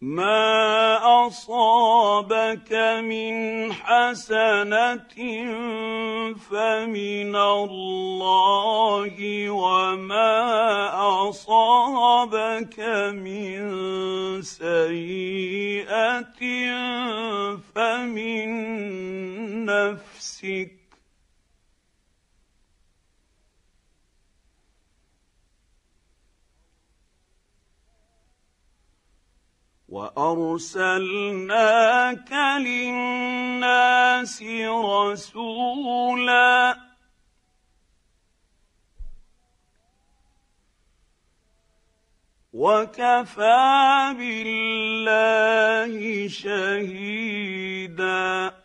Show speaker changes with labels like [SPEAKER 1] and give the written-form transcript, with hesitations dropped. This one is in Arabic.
[SPEAKER 1] ما أصابك من حسنة فمن الله وما أصابك من سيئة فمن نفسك وأرسلناك للناس رسولا وكفى بالله شهيدا